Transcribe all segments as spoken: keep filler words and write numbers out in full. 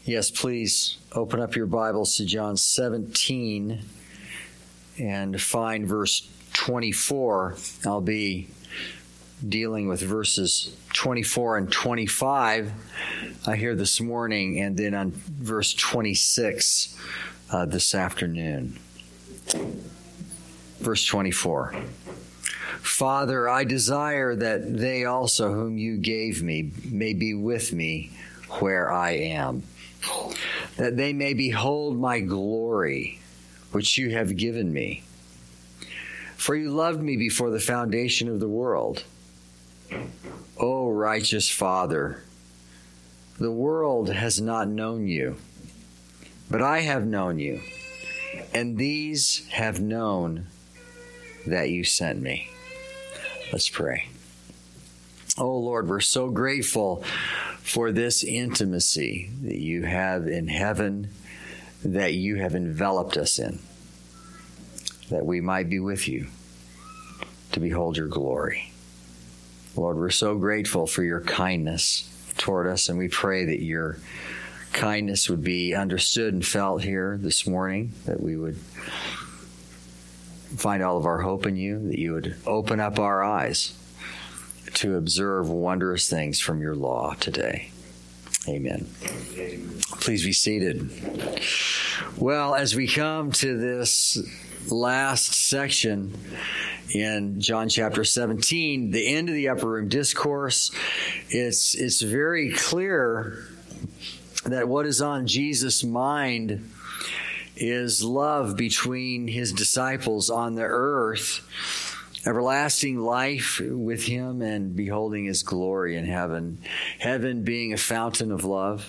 Yes, please open up your Bibles to John seventeen and find verse twenty-four. I'll be dealing with verses twenty-four and twenty-five uh, here this morning, and then on verse twenty-six uh, this afternoon. Verse twenty-four. Father, I desire that they also whom you gave me may be with me where I am, that they may behold my glory, which you have given me. For you loved me before the foundation of the world. O righteous Father, the world has not known you, but I have known you, and these have known that you sent me. Let's pray. Oh Lord, we're so grateful for this intimacy that you have in heaven, that you have enveloped us in, that we might be with you to behold your glory. Lord, we're so grateful for your kindness toward us, and we pray that your kindness would be understood and felt here this morning, that we would find all of our hope in you, that you would open up our eyes to observe wondrous things from your law today. Amen. Please be seated. Well, as we come to this last section in John chapter seventeen, the end of the upper room discourse, it's, it's very clear that what is on Jesus' mind is love between his disciples on the earth, everlasting life with him, and beholding his glory in heaven. Heaven being a fountain of love.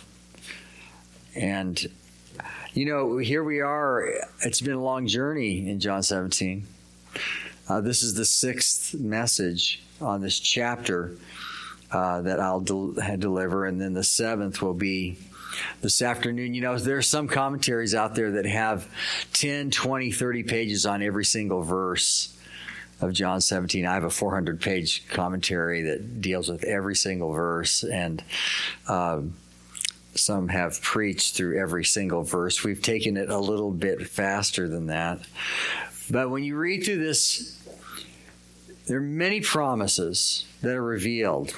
And, you know, here we are. It's been a long journey in John seventeen. Uh, this is the sixth message on this chapter uh, that I'll del- deliver, and then the seventh will be this afternoon. You know, there are some commentaries out there that have ten, twenty, thirty pages on every single verse of John seventeen. I have a four hundred page commentary that deals with every single verse, and um, some have preached through every single verse. We've taken it a little bit faster than that. But when you read through this, there are many promises that are revealed,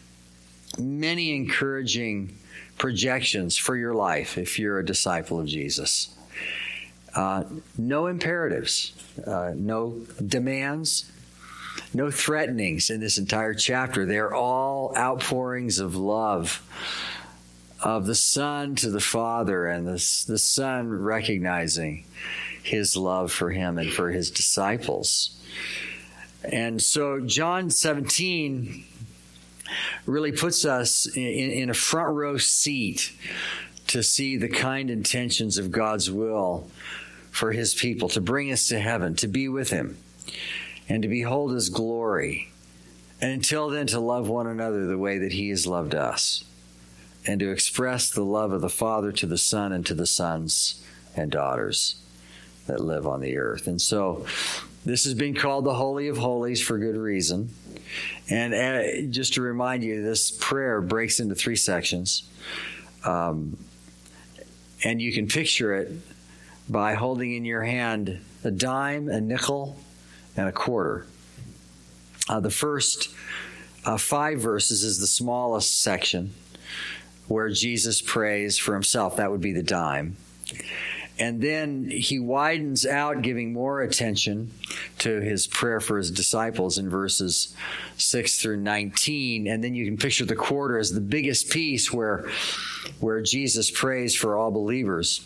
many encouraging projections for your life if you're a disciple of Jesus. Uh, no imperatives, uh, no demands, no threatenings in this entire chapter. They're all outpourings of love of the Son to the Father, and the, the Son recognizing his love for him and for his disciples. And so John seventeen really puts us in, in a front row seat to see the kind intentions of God's will for his people, to bring us to heaven, to be with him, and to behold his glory. And until then, to love one another the way that he has loved us, and to express the love of the Father to the Son and to the sons and daughters that live on the earth. And so this has been called the Holy of Holies for good reason. And uh, just to remind you, this prayer breaks into three sections. Um, and you can picture it by holding in your hand a dime, a nickel, and a quarter. Uh, the first uh, five verses is the smallest section where Jesus prays for himself. That would be the dime. And then he widens out, giving more attention to his prayer for his disciples in verses six through nineteen. And then you can picture the quarter as the biggest piece where, where Jesus prays for all believers.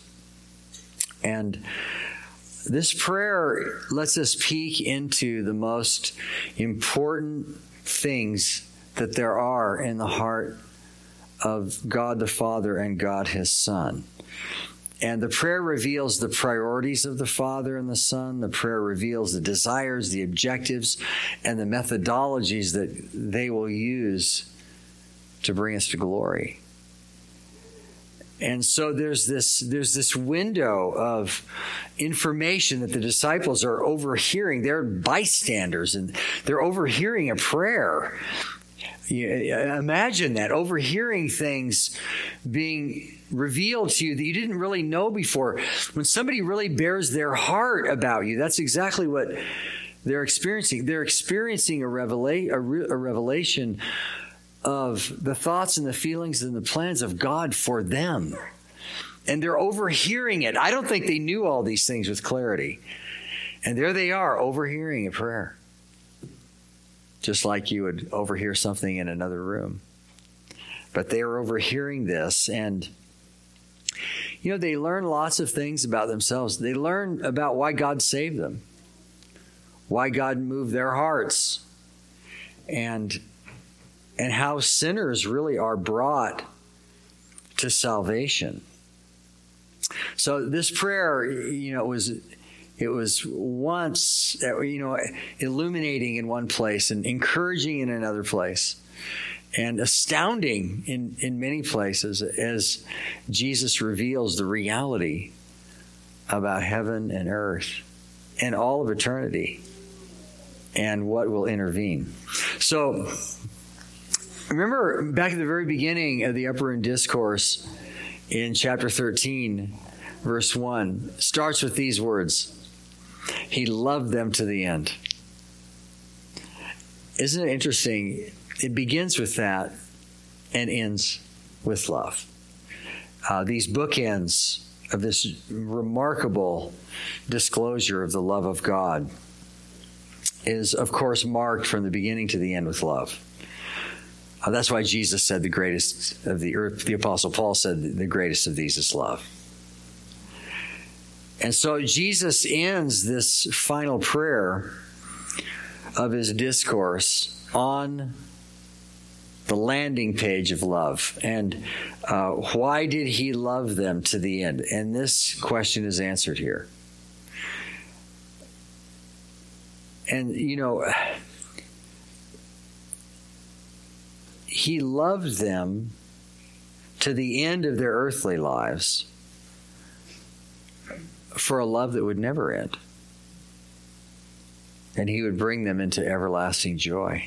And this prayer lets us peek into the most important things that there are in the heart of God the Father and God his Son. And the prayer reveals the priorities of the Father and the Son. The prayer reveals the desires, the objectives, and the methodologies that they will use to bring us to glory. And so there's this, there's this window of information that the disciples are overhearing. They're bystanders, and they're overhearing a prayer. You, imagine that, overhearing things being revealed to you that you didn't really know before. When somebody really bears their heart about you, that's exactly what they're experiencing. They're experiencing a, revela- a, re- a revelation of the thoughts and the feelings and the plans of God for them. And they're overhearing it. I don't think they knew all these things with clarity. And there they are, overhearing a prayer. Just like you would overhear something in another room. But they are overhearing this, and you know, they learn lots of things about themselves. They learn about why God saved them, why God moved their hearts, and and how sinners really are brought to salvation. So this prayer, you know, was it was once, you know, illuminating in one place and encouraging in another place, and astounding in, in many places as Jesus reveals the reality about heaven and earth and all of eternity and what will intervene. So remember back at the very beginning of the Upper Room Discourse in chapter thirteen, verse one, starts with these words. He loved them to the end. Isn't it interesting? It begins with that and ends with love. Uh, these bookends of this remarkable disclosure of the love of God is, of course, marked from the beginning to the end with love. Uh, that's why Jesus said the greatest of the earth, the Apostle Paul said the greatest of these is love. And so Jesus ends this final prayer of his discourse on the landing page of love. And uh, why did he love them to the end? And this question is answered here. And, you know, he loved them to the end of their earthly lives for a love that would never end. And he would bring them into everlasting joy.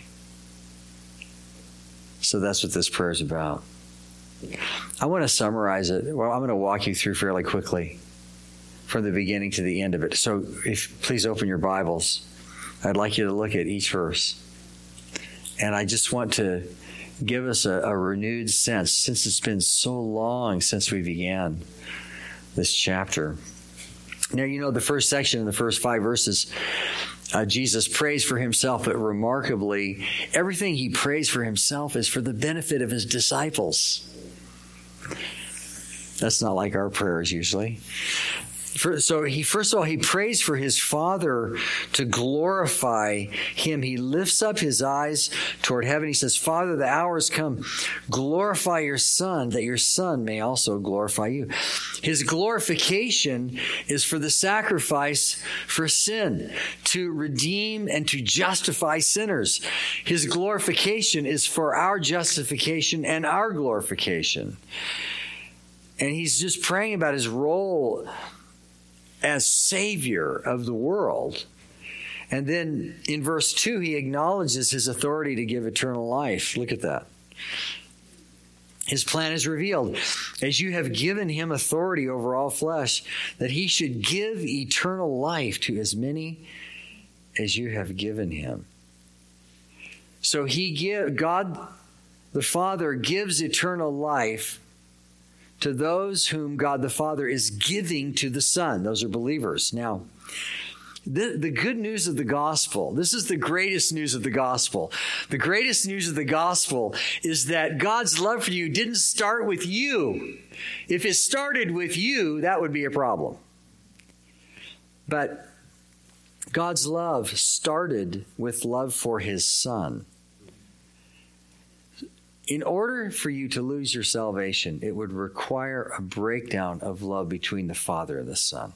So that's what this prayer is about. I want to summarize it. Well, I'm going to walk you through fairly quickly from the beginning to the end of it. So if please open your Bibles. I'd like you to look at each verse. And I just want to give us a, a renewed sense, since it's been so long since we began this chapter. Now, you know, the first section in the first five verses, uh, Jesus prays for himself, but remarkably, everything he prays for himself is for the benefit of his disciples. That's not like our prayers usually. So he, first of all, he prays for his Father to glorify him. He lifts up his eyes toward heaven. He says, Father, the hour has come. Glorify your Son, that your Son may also glorify you. His glorification is for the sacrifice for sin, to redeem and to justify sinners. His glorification is for our justification and our glorification. And he's just praying about his role as Savior of the world. And then in verse two, he acknowledges his authority to give eternal life. Look at that. His plan is revealed. As you have given him authority over all flesh, that he should give eternal life to as many as you have given him. So he give, God the Father gives eternal life to those whom God the Father is giving to the Son. Those are believers. Now, the, the good news of the gospel, this is the greatest news of the gospel. The greatest news of the gospel is that God's love for you didn't start with you. If it started with you, that would be a problem. But God's love started with love for his Son. In order for you to lose your salvation, it would require a breakdown of love between the Father and the Son.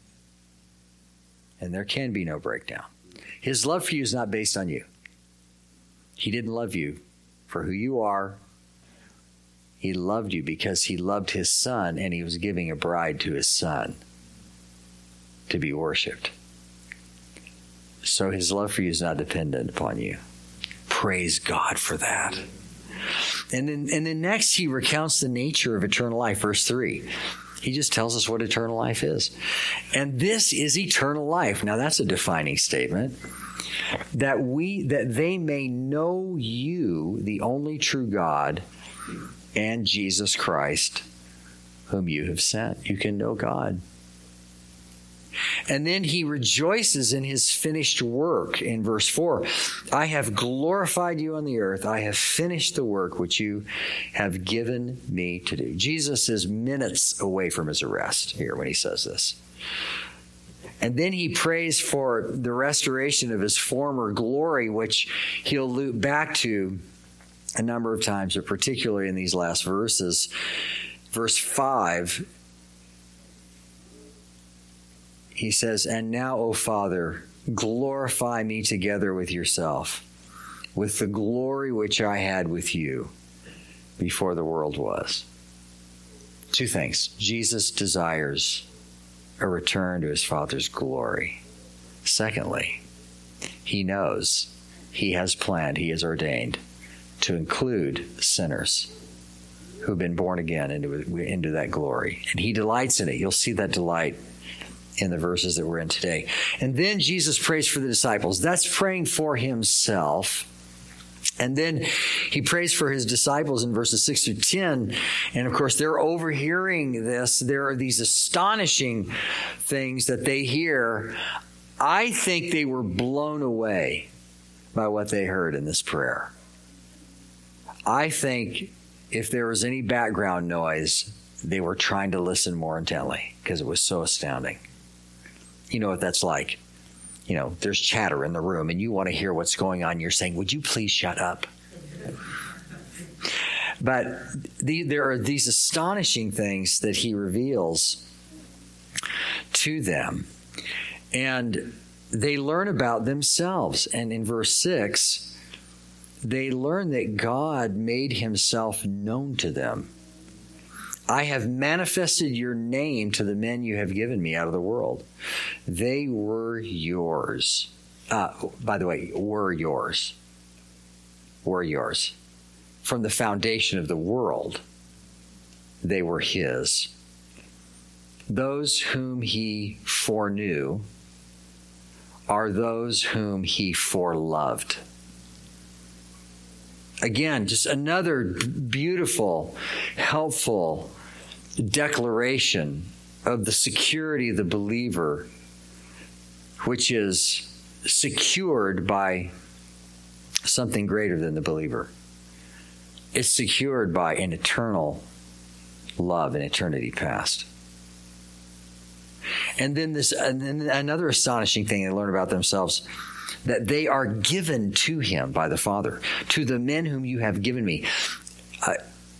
And there can be no breakdown. His love for you is not based on you. He didn't love you for who you are. He loved you because he loved his Son, and he was giving a bride to his Son to be worshiped. So his love for you is not dependent upon you. Praise God for that. And then, and then next, he recounts the nature of eternal life, verse three. He just tells us what eternal life is. And this is eternal life. Now, that's a defining statement. That we, that they may know you, the only true God, and Jesus Christ, whom you have sent. You can know God. And then he rejoices in his finished work in verse four. I have glorified you on the earth. I have finished the work which you have given me to do. Jesus is minutes away from his arrest here when he says this. And then he prays for the restoration of his former glory, which he'll loop back to a number of times, but particularly in these last verses. Verse five, he says, and now, O Father, glorify me together with yourself, with the glory which I had with you before the world was. Two things. Jesus desires a return to his Father's glory. Secondly, he knows, he has planned, he has ordained to include sinners who've been born again into, into that glory. And he delights in it. You'll see that delight in the verses that we're in today. And then Jesus prays for the disciples. That's praying for himself. And then he prays for his disciples in verses six through ten. And of course, they're overhearing this. There are these astonishing things that they hear. I think they were blown away by what they heard in this prayer. I think if there was any background noise, they were trying to listen more intently because it was so astounding. You know what that's like. You know, there's chatter in the room and you want to hear what's going on. You're saying, would you please shut up? But the, there are these astonishing things that he reveals to them. And they learn about themselves. And in verse six, they learn that God made himself known to them. I have manifested your name to the men you have given me out of the world. They were yours. Uh, by the way, were yours. Were yours. From the foundation of the world, they were his. Those whom he foreknew are those whom he foreloved. Again, just another beautiful, helpful declaration of the security of the believer, which is secured by something greater than the believer. It's secured by an eternal love in eternity past. And then this, and then another astonishing thing they learn about themselves, that they are given to him by the Father, to the men whom you have given me. Uh,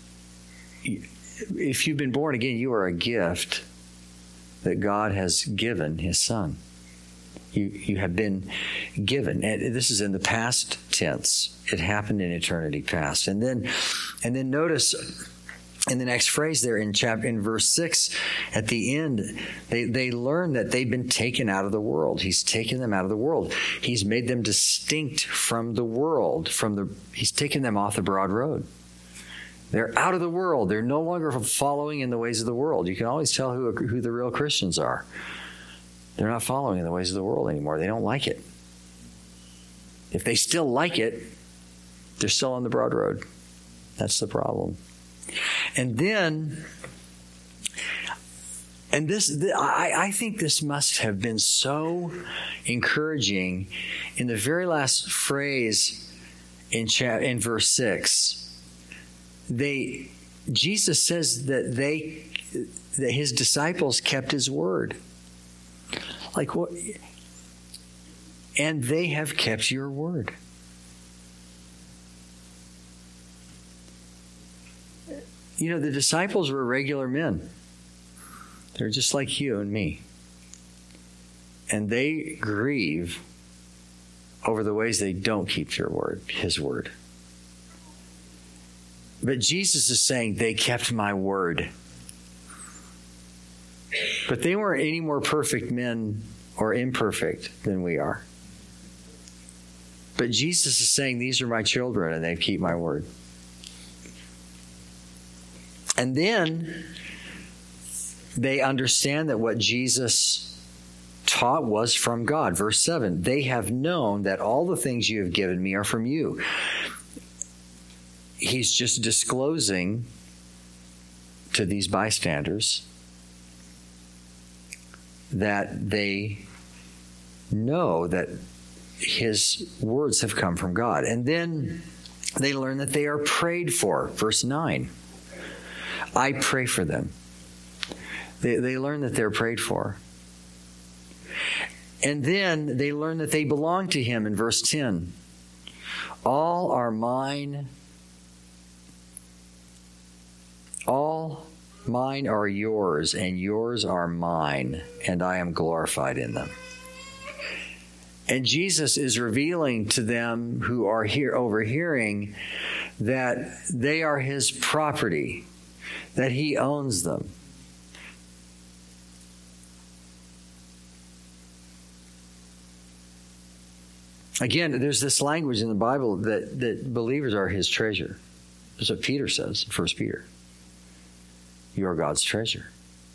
if you've been born again, you are a gift that God has given his Son. You, you have been given. And this is in the past tense. It happened in eternity past. And then, and then notice in the next phrase there in chapter, in verse six, at the end, they, they learn that they've been taken out of the world. He's taken them out of the world. He's made them distinct from the world. From the, he's taken them off the broad road. They're out of the world. They're no longer following in the ways of the world. You can always tell who, who the real Christians are. They're not following in the ways of the world anymore. They don't like it. If they still like it, they're still on the broad road. That's the problem. And then, and this, I, I think this must have been so encouraging in the very last phrase in chapter, in verse six. They, Jesus says that they, that his disciples kept his word. Like what? And they have kept your word. You know, the disciples were regular men. They're just like you and me. And they grieve over the ways they don't keep your word, his word. But Jesus is saying they kept my word. But they weren't any more perfect men or imperfect than we are. But Jesus is saying, these are my children and they keep my word. And then they understand that what Jesus taught was from God. Verse seven, they have known that all the things you have given me are from you. He's just disclosing to these bystanders that they know that his words have come from God. And then they learn that they are prayed for. Verse nine, I pray for them. They, they learn that they're prayed for. And then they learn that they belong to him in verse ten. All are mine. All mine are yours, and yours are mine, and I am glorified in them. And Jesus is revealing to them who are here overhearing that they are his property, that he owns them. Again, there's this language in the Bible that, that believers are his treasure. That's what Peter says in First Peter. You are God's treasure.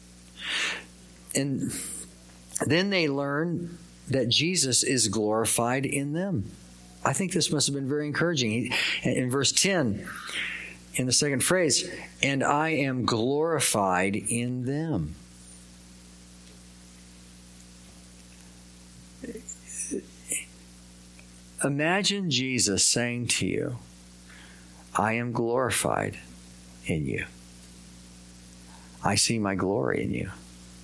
And then they learn that Jesus is glorified in them. I think this must have been very encouraging. In verse ten, in the second phrase, and I am glorified in them. Imagine Jesus saying to you, I am glorified in you. I see my glory in you.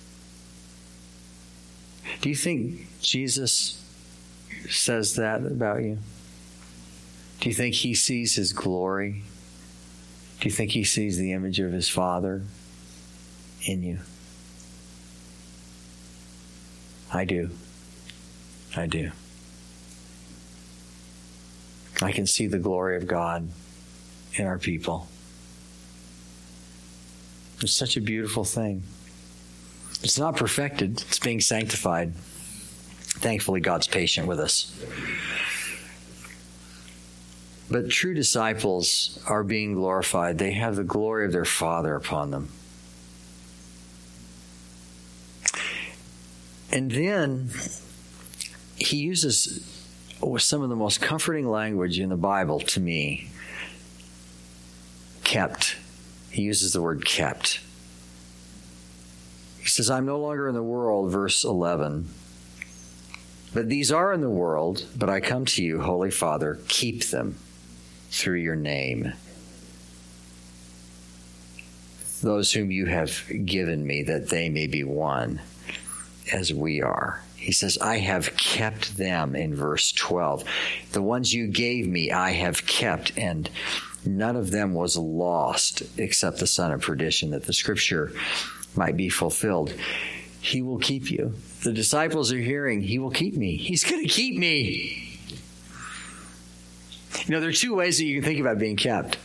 Do you think Jesus says that about you? Do you think he sees his glory? Do you think he sees the image of his Father in you? I do. I do. I can see the glory of God in our people. It's such a beautiful thing. It's not perfected. It's being sanctified. Thankfully, God's patient with us. But true disciples are being glorified. They have the glory of their Father upon them. And then he uses some of the most comforting language in the Bible to me. Kept. He uses the word kept. He says, I'm no longer in the world, verse eleven. But these are in the world, but I come to you, Holy Father, keep them through your name. Those whom you have given me, that they may be one as we are. He says, I have kept them in verse twelve. The ones you gave me, I have kept, and none of them was lost except the son of perdition, that the scripture might be fulfilled. He will keep you. The disciples are hearing, he will keep me. He's going to keep me. You know, there are two ways that you can think about being kept.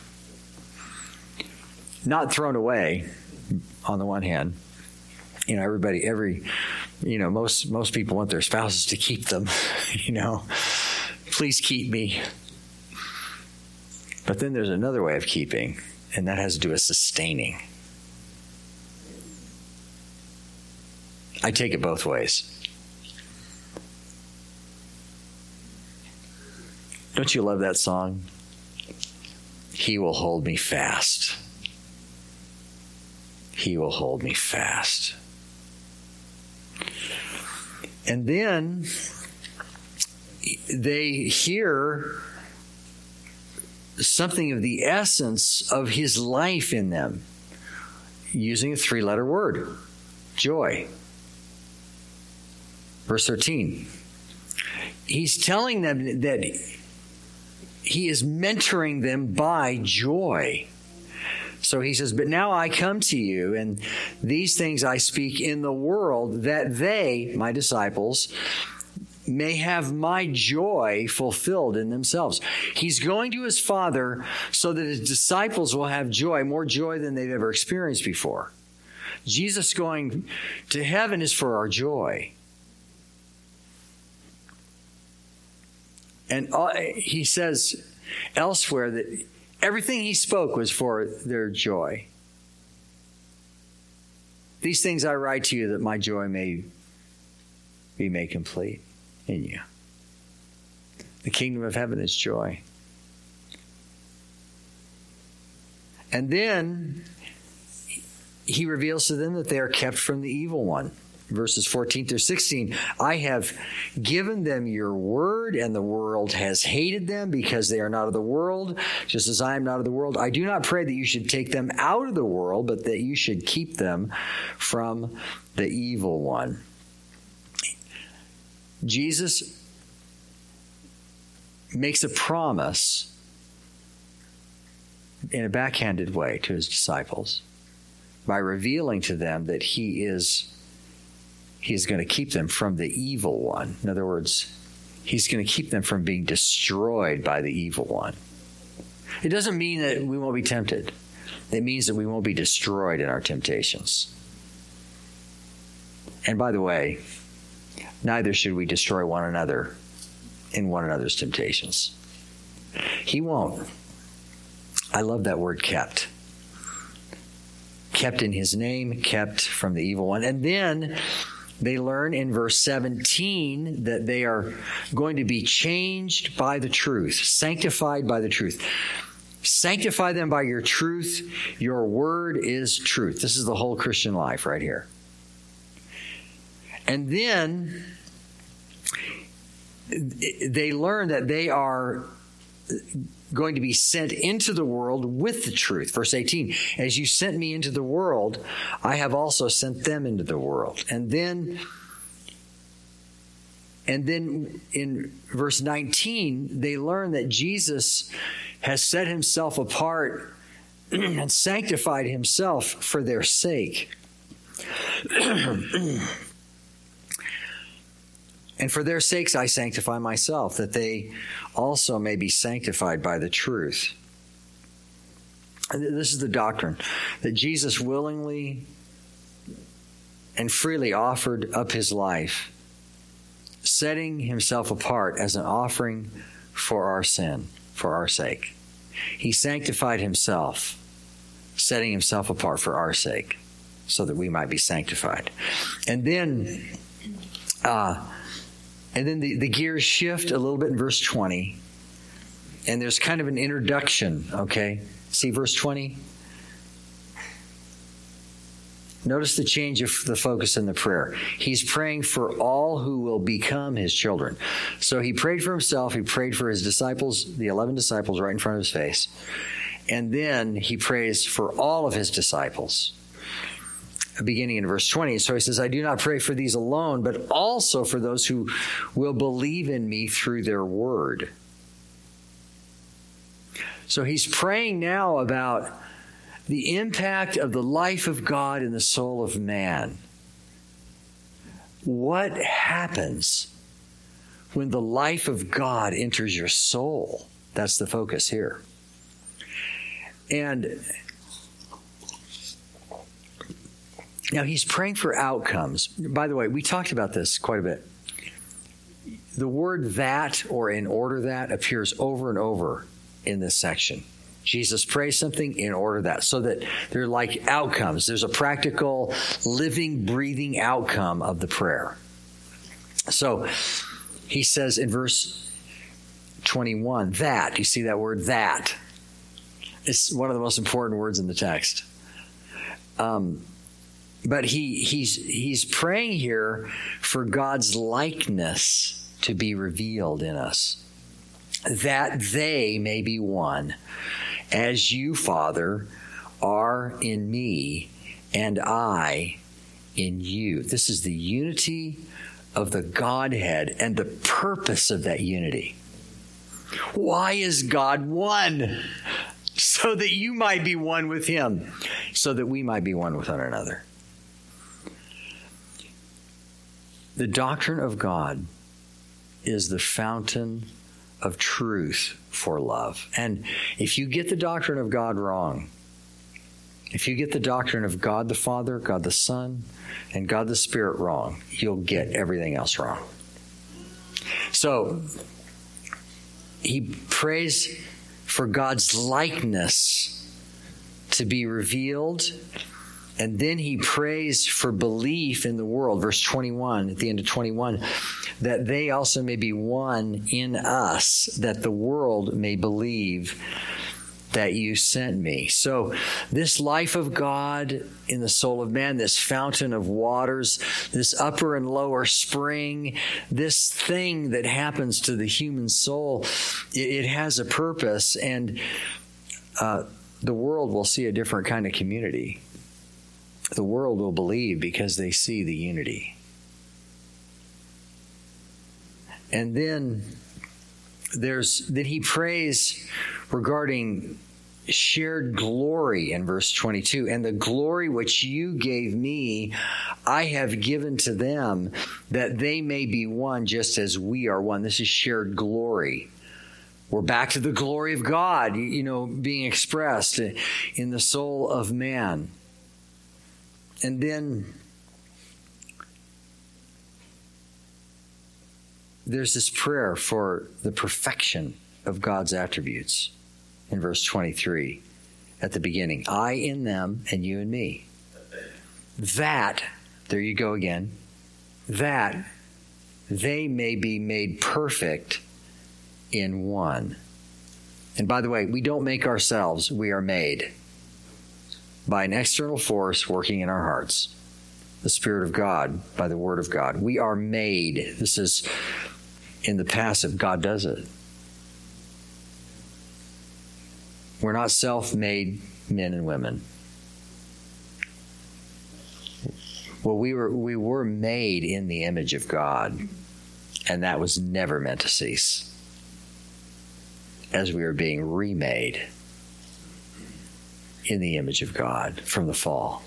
Not thrown away, on the one hand. You know, everybody, every, you know, most most people want their spouses to keep them. You know, please keep me. But then there's another way of keeping, and that has to do with sustaining. I take it both ways. Don't you love that song? He will hold me fast. He will hold me fast. And then they hear something of the essence of his life in them, using a three-letter word, joy. Verse thirteen, he's telling them that he is mentoring them by joy. So he says, but now I come to you, and these things I speak in the world, that they, my disciples, may have my joy fulfilled in themselves. He's going to his Father so that his disciples will have joy, more joy than they've ever experienced before. Jesus going to heaven is for our joy. And he says elsewhere that everything he spoke was for their joy. These things I write to you that my joy may be made complete in you. The kingdom of heaven is joy. And then he reveals to them that they are kept from the evil one. Verses fourteen through sixteen, I have given them your word, and the world has hated them because they are not of the world, just as I am not of the world. I do not pray that you should take them out of the world, but that you should keep them from the evil one. Jesus makes a promise in a backhanded way to his disciples by revealing to them that he is he is going to keep them from the evil one. In other words, he's going to keep them from being destroyed by the evil one. It doesn't mean that we won't be tempted. It means that we won't be destroyed in our temptations. And by the way, neither should we destroy one another in one another's temptations. He won't. I love that word, kept. Kept in his name, kept from the evil one. And then they learn in verse seventeen that they are going to be changed by the truth, sanctified by the truth. Sanctify them by your truth. Your word is truth. This is the whole Christian life right here. And then they learn that they are going to be sent into the world with the truth. Verse eighteen, as you sent me into the world, I have also sent them into the world. And then, and then in verse nineteen, they learn that Jesus has set himself apart and sanctified himself for their sake. And for their sakes I sanctify myself, that they also may be sanctified by the truth. And this is the doctrine, that Jesus willingly and freely offered up his life, setting himself apart as an offering for our sin, for our sake. He sanctified himself, setting himself apart for our sake, so that we might be sanctified. And then... uh And then the, the gears shift a little bit in verse twenty. And there's kind of an introduction, okay? See verse twenty? Notice the change of the focus in the prayer. He's praying for all who will become his children. So he prayed for himself. He prayed for his disciples, the eleven disciples right in front of his face. And then he prays for all of his disciples. Beginning in verse twenty. So he says, I do not pray for these alone, but also for those who will believe in me through their word. So he's praying now about the impact of the life of God in the soul of man. What happens when the life of God enters your soul? That's the focus here. And now, he's praying for outcomes. By the way, we talked about this quite a bit. The word that or in order that appears over and over in this section. Jesus prays something in order that, so that they're like outcomes. There's a practical, living, breathing outcome of the prayer. So he says in verse twenty-one, that, you see that word that? It's one of the most important words in the text. Um, But he he's he's praying here for God's likeness to be revealed in us, that they may be one, as you, Father, are in me, and I in you. This is the unity of the Godhead and the purpose of that unity. Why is God one? So that you might be one with him, so that we might be one with one another. The doctrine of God is the fountain of truth for love. And if you get the doctrine of God wrong, if you get the doctrine of God the Father, God the Son, and God the Spirit wrong, you'll get everything else wrong. So he prays for God's likeness to be revealed And then he prays for belief in the world, verse twenty-one, at the end of twenty-one, that they also may be one in us, that the world may believe that you sent me. So this life of God in the soul of man, this fountain of waters, this upper and lower spring, this thing that happens to the human soul, it, it has a purpose, and uh, the world will see a different kind of community. The world will believe because they see the unity. And then there's then he prays regarding shared glory in verse twenty-two. And the glory which you gave me, I have given to them, that they may be one just as we are one. This is shared glory. We're back to the glory of God, you know, being expressed in the soul of man. And then there's this prayer for the perfection of God's attributes in verse twenty-three at the beginning. I in them and you in me. That, there you go again, that they may be made perfect in one. And by the way, we don't make ourselves, we are made by an external force working in our hearts. The Spirit of God, by the Word of God. We are made. This is in the passive. God does it. We're not self-made men and women. Well, we were we were made in the image of God, and that was never meant to cease as we are being remade in the image of God from the fall.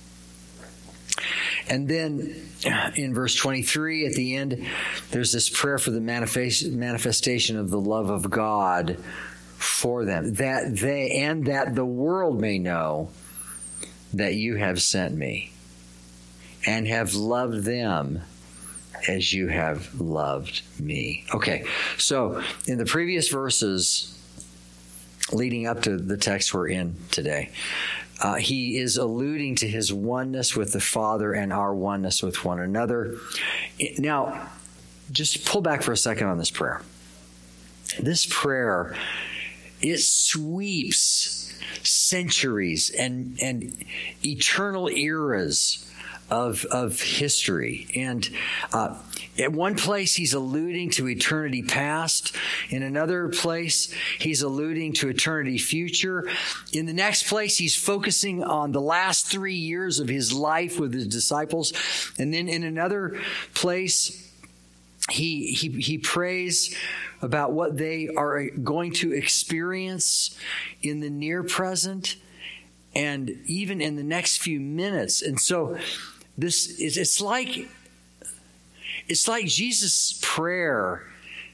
And then in verse twenty-three at the end, there's this prayer for the manifestation of the love of God for them, that they and that the world may know that you have sent me and have loved them as you have loved me. Okay, so in the previous verses leading up to the text we're in today, uh, he is alluding to his oneness with the Father and our oneness with one another. Now, just pull back for a second on this prayer. This prayer, it sweeps centuries and, and eternal eras of, of history. And uh, at one place, he's alluding to eternity past. In another place, he's alluding to eternity future. In the next place, he's focusing on the last three years of his life with his disciples. And then in another place, he he he prays about what they are going to experience in the near present and even in the next few minutes. And so this is, it's like, it's like Jesus' prayer.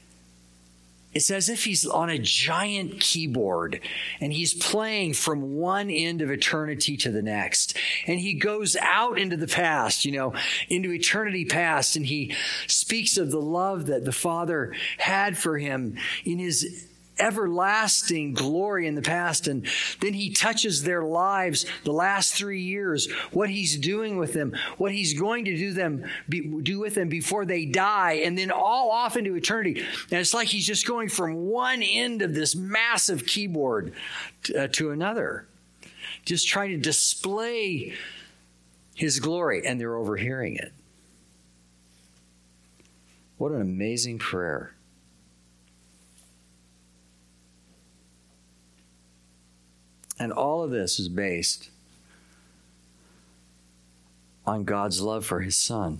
It's as if he's on a giant keyboard and he's playing from one end of eternity to the next. And he goes out into the past, you know, into eternity past, and he speaks of the love that the Father had for him in his everlasting glory in the past. And then he touches their lives the last three years, what he's doing with them, what he's going to do them be, do with them before they die, and then all off into eternity. And it's like he's just going from one end of this massive keyboard to, uh, to another, just trying to display his glory, and they're overhearing it. What an amazing prayer. And all of this is based on God's love for his Son.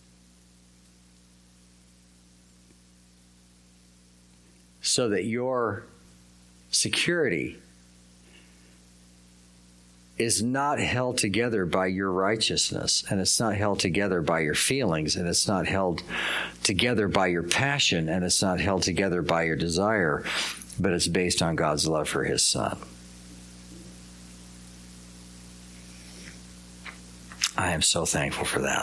So that your security is not held together by your righteousness, and it's not held together by your feelings, and it's not held together by your passion, and it's not held together by your desire, but it's based on God's love for his Son. I am so thankful for that.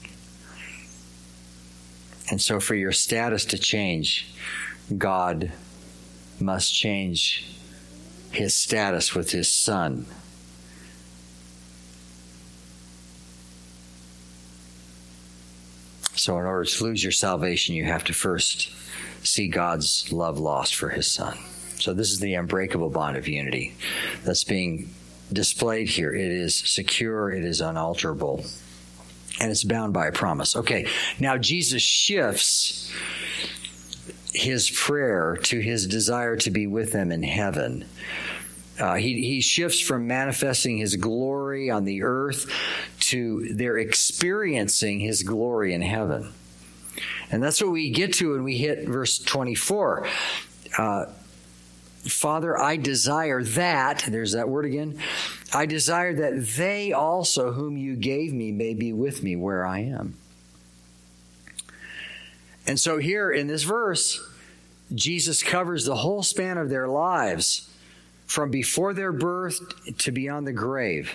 And so for your status to change, God must change his status with his Son. So in order to lose your salvation, you have to first see God's love lost for his Son. So this is the unbreakable bond of unity that's being displayed here. It is secure, it is unalterable, and it's bound by a promise. Okay, now Jesus shifts his prayer to his desire to be with them in heaven. Uh, he, he shifts from manifesting his glory on the earth to their experiencing his glory in heaven. And that's what we get to when we hit verse twenty-four. Uh, Father, I desire that, there's that word again, I desire that they also whom you gave me may be with me where I am. And so here in this verse, Jesus covers the whole span of their lives from before their birth to beyond the grave.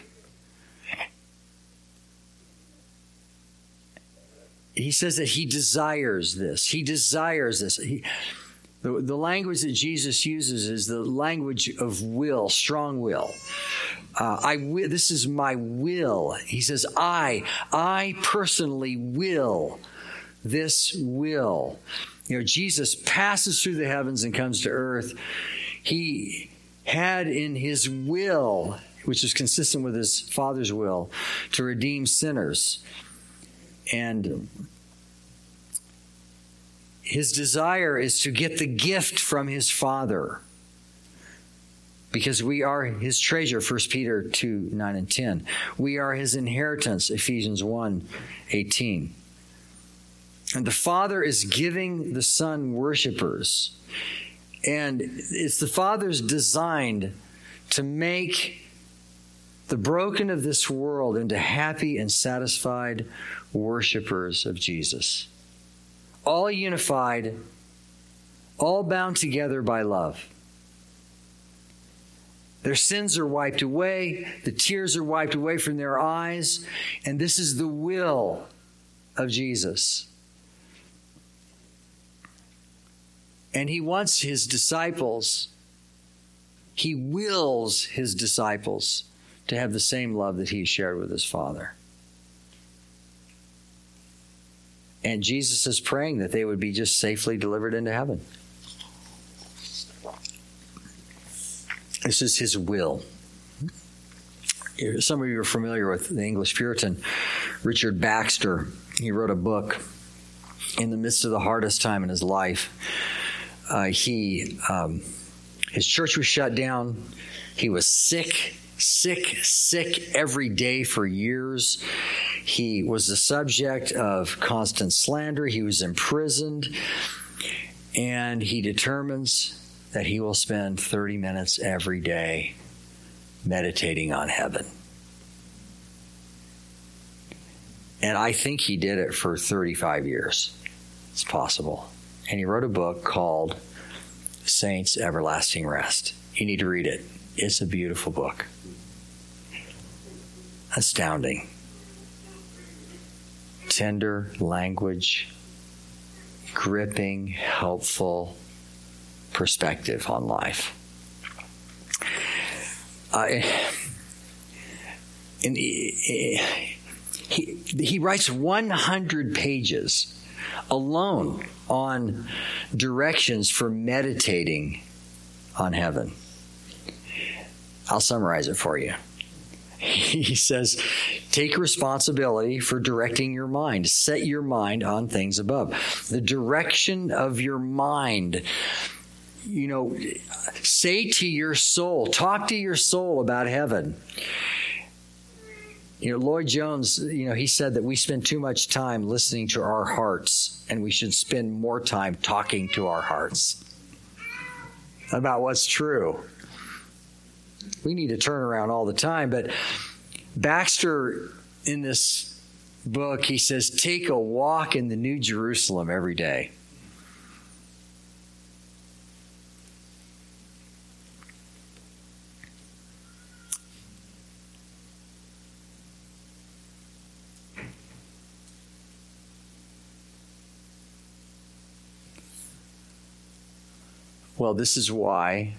He says that he desires this. He desires this. He, the, the language that Jesus uses is the language of will, strong will. Uh, I will, this is my will. He says, I, I personally will. This will. You know, Jesus passes through the heavens and comes to earth. He had in his will, which is consistent with his Father's will, to redeem sinners. And his desire is to get the gift from his Father, because we are his treasure, First Peter two, nine and ten. We are his inheritance, Ephesians one, eighteen. And the Father is giving the Son worshipers. And it's the Father's design to make the broken of this world into happy and satisfied worshipers of Jesus. All unified, all bound together by love. Their sins are wiped away, the tears are wiped away from their eyes, and this is the will of Jesus. And he wants his disciples, he wills his disciples to have the same love that he shared with his Father. And Jesus is praying that they would be just safely delivered into heaven. This is his will. Some of you are familiar with the English Puritan, Richard Baxter. He wrote a book in the midst of the hardest time in his life. Uh, he, um, his church was shut down. He was sick, sick, sick every day for years. He was the subject of constant slander. He was imprisoned. And he determines that he will spend thirty minutes every day meditating on heaven. And I think he did it for thirty-five years. It's possible. And he wrote a book called Saints' Everlasting Rest. You need to read it. It's a beautiful book. Astounding. Tender language, gripping, helpful perspective on life. Uh, and he, he, he writes one hundred pages alone on directions for meditating on heaven. I'll summarize it for you. He says, take responsibility for directing your mind. Set your mind on things above. The direction of your mind. You know, say to your soul, talk to your soul about heaven. You know, Lloyd Jones, you know, he said that we spend too much time listening to our hearts, and we should spend more time talking to our hearts about what's true. We need to turn around all the time. But Baxter, in this book, he says, take a walk in the New Jerusalem every day. Well, this is why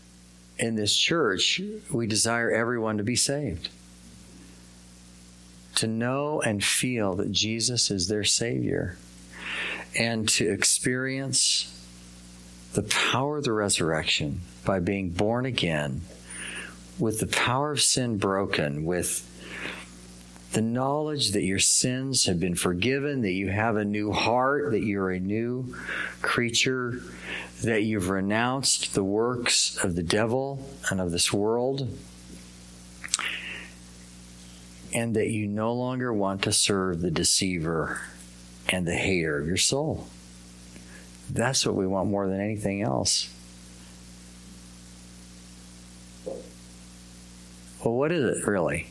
in this church we desire everyone to be saved. to know and feel that Jesus is their Savior, and to experience the power of the resurrection by being born again, with the power of sin broken, with the knowledge that your sins have been forgiven, that you have a new heart, that you're a new creature, that you've renounced the works of the devil and of this world, and that you no longer want to serve the deceiver and the hater of your soul. That's what we want more than anything else. Well, what is it really?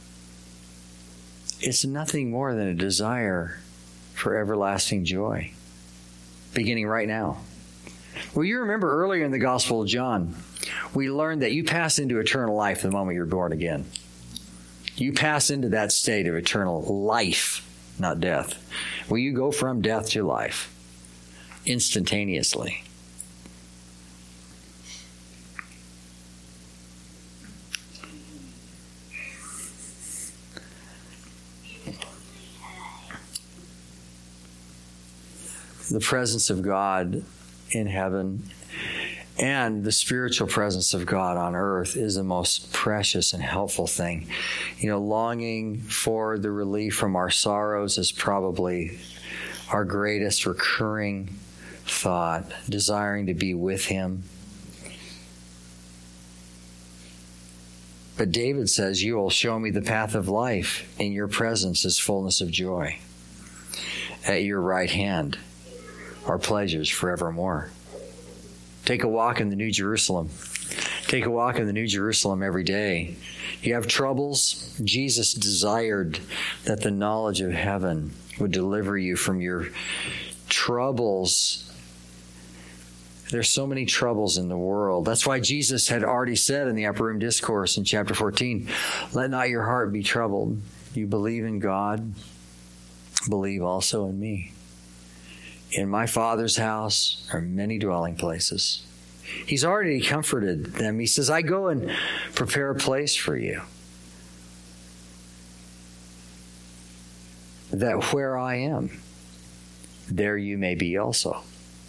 It's nothing more than a desire for everlasting joy, beginning right now. Well, you remember earlier in the Gospel of John, we learned that you pass into eternal life the moment you're born again. You pass into that state of eternal life, not death. Well, you go from death to life instantaneously. The presence of God in heaven and the spiritual presence of God on earth is the most precious and helpful thing. You know, longing for the relief from our sorrows is probably our greatest recurring thought, desiring to be with Him. But David says, you will show me the path of life. In your presence is fullness of joy. At your right hand are pleasures forevermore. Take a walk in the New Jerusalem. Take a walk in the New Jerusalem every day. You have troubles. Jesus desired that the knowledge of heaven would deliver you from your troubles. There's so many troubles in the world. That's why Jesus had already said in the Upper Room Discourse in chapter fourteen, let not your heart be troubled. You believe in God, believe also in me. In my Father's house are many dwelling places. He's already comforted them. He says, I go and prepare a place for you, that where I am, there you may be also.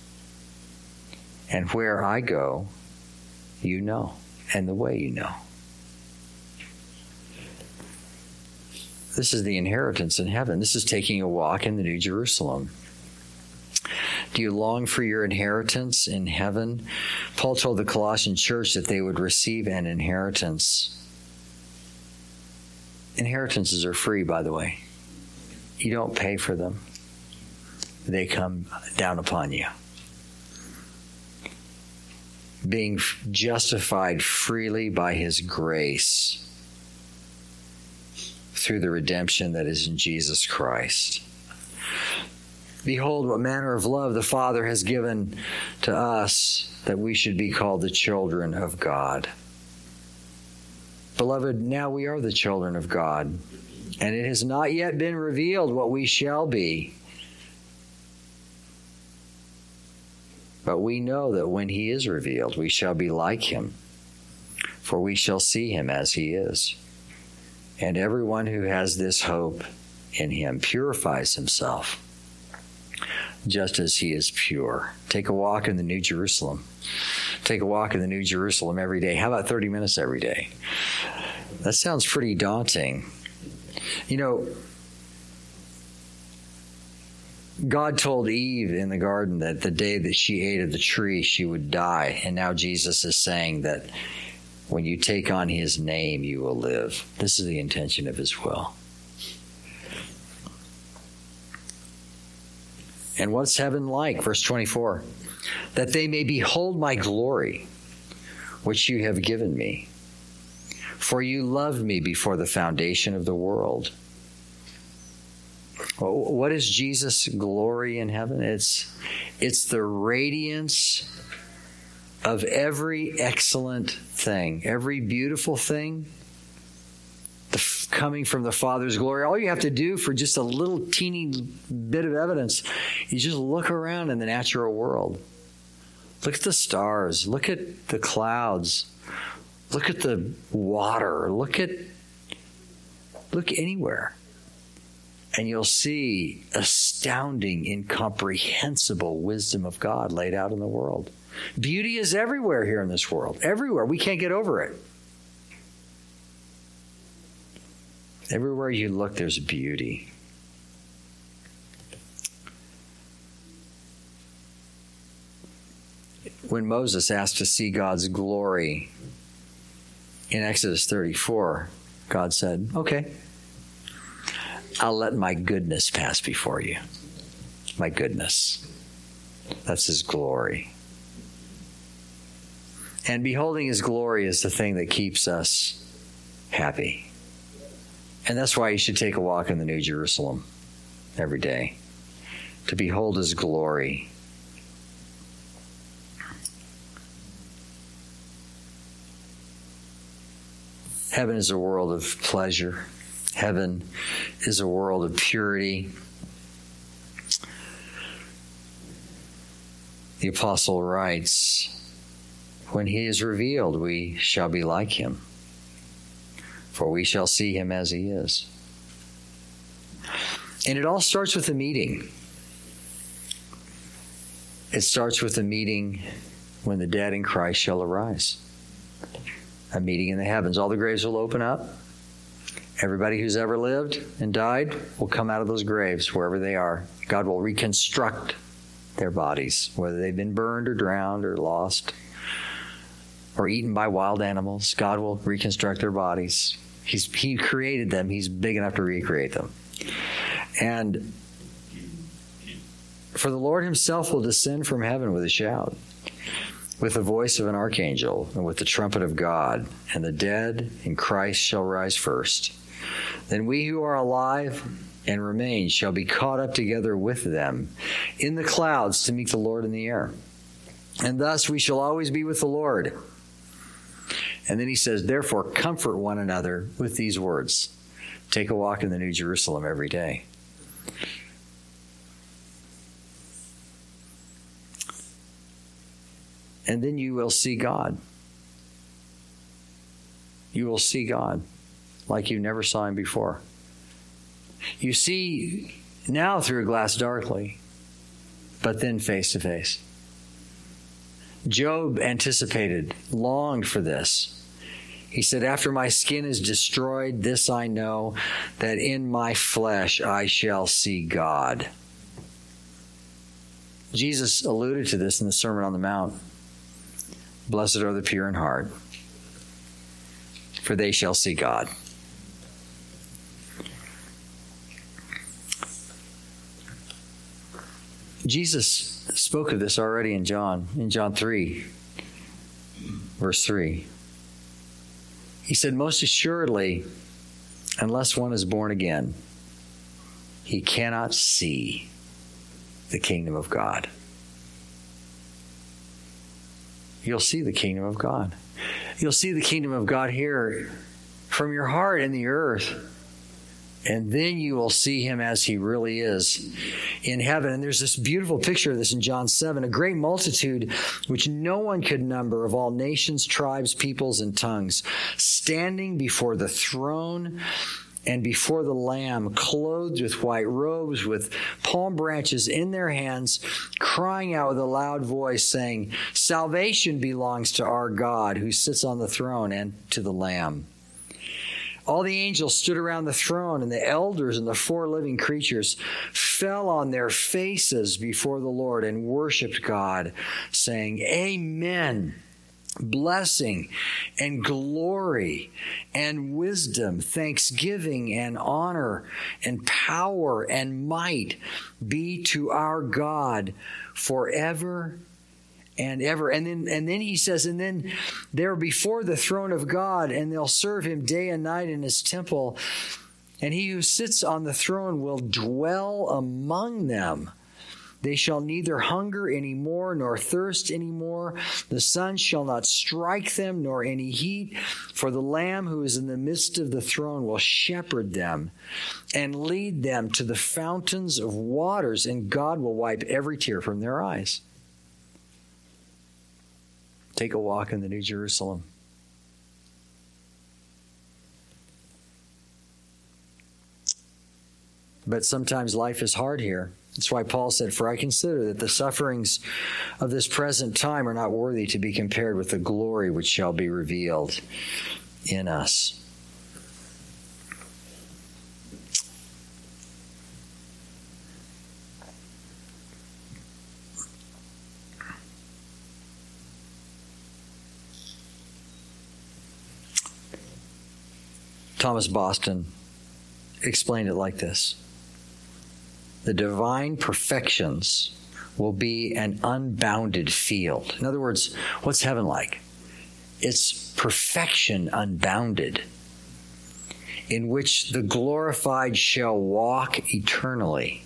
And where I go, you know, and the way you know. This is the inheritance in heaven. This is taking a walk in the New Jerusalem. Do you long for your inheritance in heaven? Paul told the Colossian church that they would receive an inheritance. Inheritances are free, by the way. You don't pay for them. They come down upon you. Being justified freely by His grace through the redemption that is in Jesus Christ. Behold, what manner of love the Father has given to us, that we should be called the children of God. Beloved, now we are the children of God, and it has not yet been revealed what we shall be. But we know that when He is revealed, we shall be like Him, for we shall see Him as He is. And everyone who has this hope in Him purifies himself, just as He is pure. Take a walk in the New Jerusalem. Take a walk in the New Jerusalem every day. How about thirty minutes every day? That sounds pretty daunting. You know, God told Eve in the garden that the day that she ate of the tree, she would die. And now Jesus is saying that when you take on His name, you will live. This is the intention of His will. And what's heaven like? Verse twenty-four. That they may behold my glory, which you have given me. For you loved me before the foundation of the world. What is Jesus' glory in heaven? It's, it's the radiance of every excellent thing, every beautiful thing the, coming from the Father's glory. All you have to do for just a little teeny bit of evidence is just look around in the natural world. Look at the stars. Look at the clouds. Look at the water. Look at, look anywhere. And you'll see astounding, incomprehensible wisdom of God laid out in the world. Beauty is everywhere here in this world. Everywhere. We can't get over it. Everywhere you look, there's beauty. When Moses asked to see God's glory in Exodus thirty-four, God said, okay, I'll let my goodness pass before you. My goodness. That's his glory. And beholding his glory is the thing that keeps us happy. And that's why you should take a walk in the New Jerusalem every day, to behold his glory. Heaven is a world of pleasure. Heaven is a world of purity. The apostle writes, when he is revealed, we shall be like him, for we shall see him as he is. And it all starts with a meeting. It starts with a meeting when the dead in Christ shall arise. A meeting in the heavens. All the graves will open up. Everybody who's ever lived and died will come out of those graves wherever they are. God will reconstruct their bodies, whether they've been burned or drowned or lost or eaten by wild animals. God will reconstruct their bodies. He's, he created them. He's big enough to recreate them. And for the Lord himself will descend from heaven with a shout, with the voice of an archangel, and with the trumpet of God, and the dead in Christ shall rise first. Then we who are alive and remain shall be caught up together with them in the clouds to meet the Lord in the air. And thus we shall always be with the Lord. And then he says, therefore, comfort one another with these words. Take a walk in the New Jerusalem every day. And then you will see God. You will see God like you never saw him before. You see now through a glass darkly, but then face to face. Job anticipated, longed for this. He said, after my skin is destroyed, this I know, that in my flesh I shall see God. Jesus alluded to this in the Sermon on the Mount. Blessed are the pure in heart, for they shall see God. Jesus spoke of this already in John, in John three, verse three. He said, most assuredly, unless one is born again, he cannot see the kingdom of God. You'll see the kingdom of God. You'll see the kingdom of God here from your heart in the earth. And then you will see him as he really is in heaven. And there's this beautiful picture of this in John seven. A great multitude, which no one could number, of all nations, tribes, peoples, and tongues, standing before the throne and before the Lamb, clothed with white robes, with palm branches in their hands, crying out with a loud voice, saying, salvation belongs to our God who sits on the throne and to the Lamb. All the angels stood around the throne, and the elders and the four living creatures fell on their faces before the Lord and worshiped God, saying, Amen. Blessing and glory and wisdom, thanksgiving and honor and power and might be to our God forever and ever. And then, and then he says, and then they're before the throne of God, and they'll serve him day and night in his temple. And he who sits on the throne will dwell among them. They shall neither hunger any more nor thirst any more. The sun shall not strike them, nor any heat. For the Lamb who is in the midst of the throne will shepherd them and lead them to the fountains of waters, and God will wipe every tear from their eyes. Take a walk in the New Jerusalem. But sometimes life is hard here. That's why Paul said, "For I consider that the sufferings of this present time are not worthy to be compared with the glory which shall be revealed in us." Thomas Boston explained it like this: the divine perfections will be an unbounded field. In other words, what's heaven like? It's perfection unbounded, in which the glorified shall walk eternally,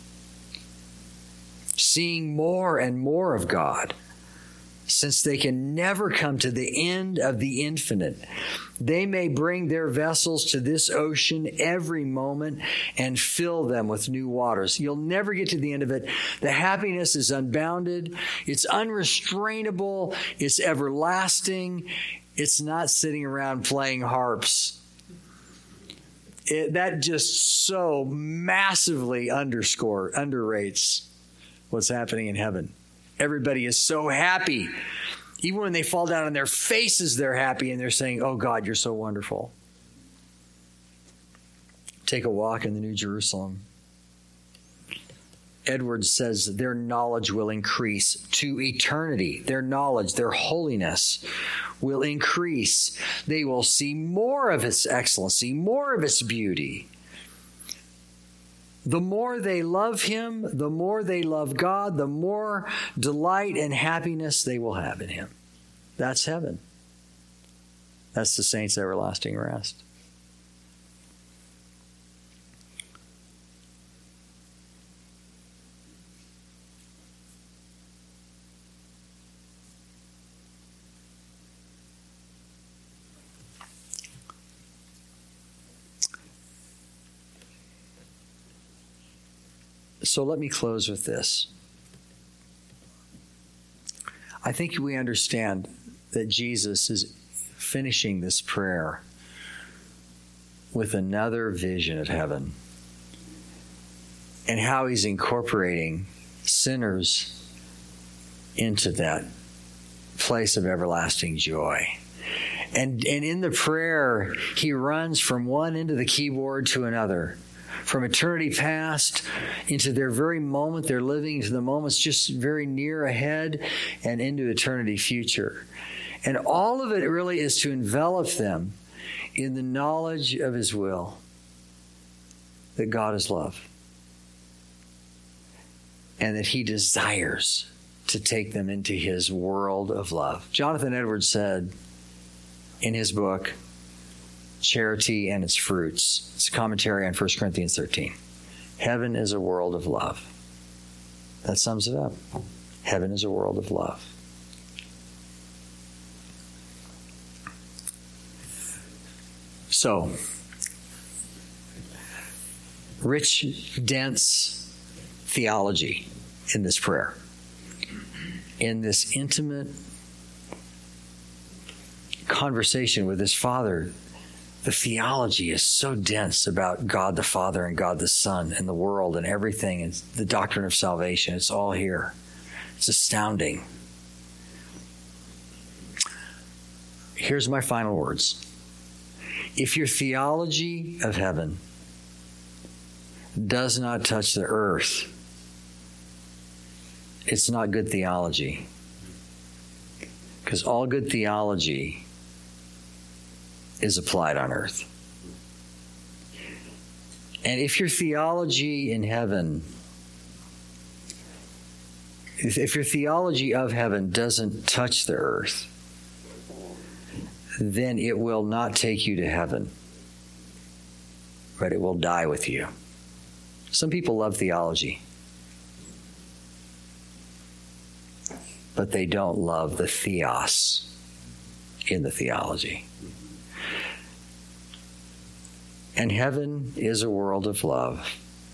seeing more and more of God, since they can never come to the end of the infinite. They may bring their vessels to this ocean every moment and fill them with new waters. You'll never get to the end of it. The happiness is unbounded. It's unrestrainable. It's everlasting. It's not sitting around playing harps. It, that just so massively underscore, underrates what's happening in heaven. Everybody is so happy. Even when they fall down on their faces, they're happy and they're saying, "Oh God, you're so wonderful." Take a walk in the New Jerusalem. Edwards says their knowledge will increase to eternity. Their knowledge, their holiness will increase. They will see more of its excellency, more of its beauty. The more they love Him, the more they love God, the more delight and happiness they will have in Him. That's heaven. That's the saints' everlasting rest. So let me close with this. I think we understand that Jesus is finishing this prayer with another vision of heaven and how He's incorporating sinners into that place of everlasting joy. And, and in the prayer, He runs from one end of the keyboard to another. From eternity past into their very moment they're living, to the moments just very near ahead, and into eternity future. And all of it really is to envelop them in the knowledge of His will, that God is love, and that He desires to take them into His world of love. Jonathan Edwards said in his book, Charity and Its Fruits. It's a commentary on First Corinthians thirteen. Heaven is a world of love. That sums it up. Heaven is a world of love. So, rich, dense theology in this prayer. In this intimate conversation with His Father, the theology is so dense about God the Father and God the Son and the world and everything, and the doctrine of salvation. It's all here. It's astounding. Here's my final words. If your theology of heaven does not touch the earth, it's not good theology. Because all good theology is applied on earth. And if your theology in heaven, if your theology of heaven doesn't touch the earth, then it will not take you to heaven, but it will die with you. Some people love theology, but they don't love the theos in the theology. And heaven is a world of love.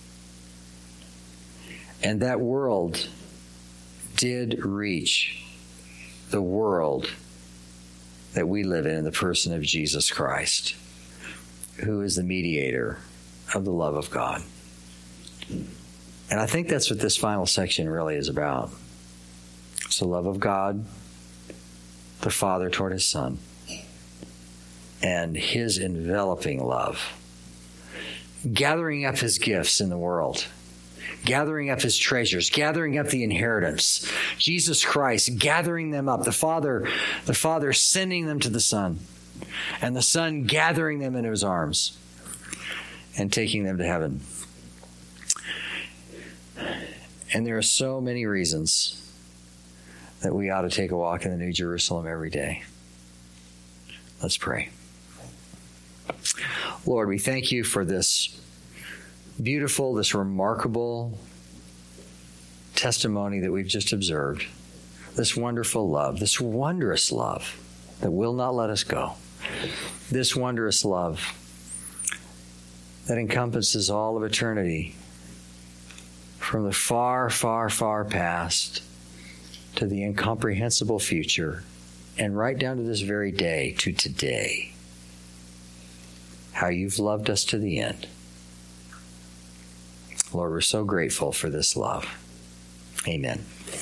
And that world did reach the world that we live in, in the person of Jesus Christ, who is the mediator of the love of God. And I think that's what this final section really is about. It's the love of God, the Father toward his Son, and his enveloping love, gathering up his gifts in the world, gathering up his treasures, gathering up the inheritance, Jesus Christ gathering them up, the Father, the Father sending them to the Son, and the Son gathering them into his arms and taking them to heaven. And there are so many reasons that we ought to take a walk in the New Jerusalem every day. Let's pray. Lord, we thank you for this beautiful, this remarkable testimony that we've just observed, this wonderful love, this wondrous love that will not let us go, this wondrous love that encompasses all of eternity, from the far, far, far past to the incomprehensible future, and right down to this very day, to today. How you've loved us to the end. Lord, we're so grateful for this love. Amen.